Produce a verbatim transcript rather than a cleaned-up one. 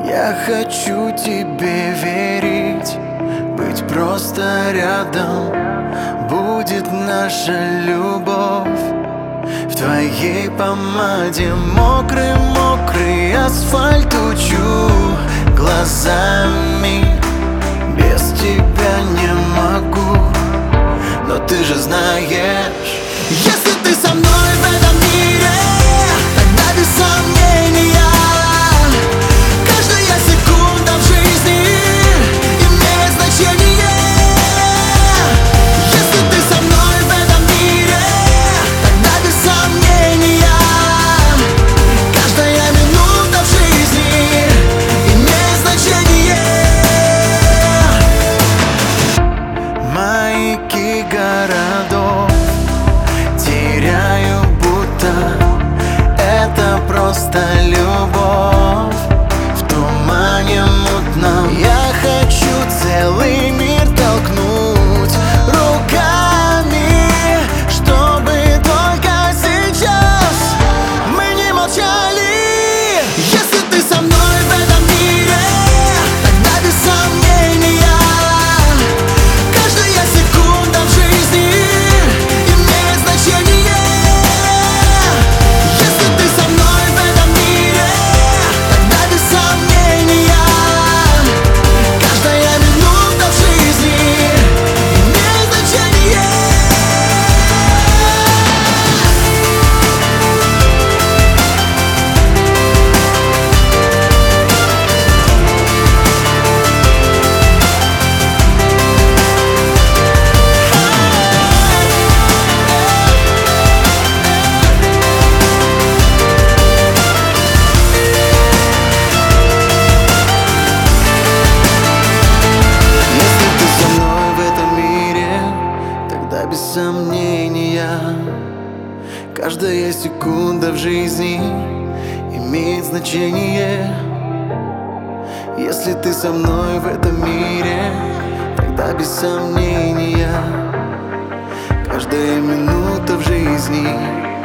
Я хочу тебе верить, быть просто рядом. Будет наша любовь в твоей помаде. Мокрый-мокрый асфальт учу глазами. Без тебя не могу, но ты же знаешь, если ты со мной в этом мире, тогда без сомнения каждая секунда в жизни имеет значение. Если ты со мной в этом мире, тогда без сомнения каждая минута в жизни имеет значение. Маяки городов теряю, будто это просто любовь в тумане мутном. Я хочу целый мир толкнуть руками, чтобы только сейчас мы не молчали. Если ты со мной в этом мире, тогда без сомнения каждая секунда в жизни имеет значение. Если ты со мной в этом мире, тогда без сомнения каждая минута в жизни имеет значение. Если ты со мной в этом мире, тогда без сомнения каждая секунда в жизни имеет значение. Если ты со мной в этом мире, тогда без сомнения каждая минута в жизни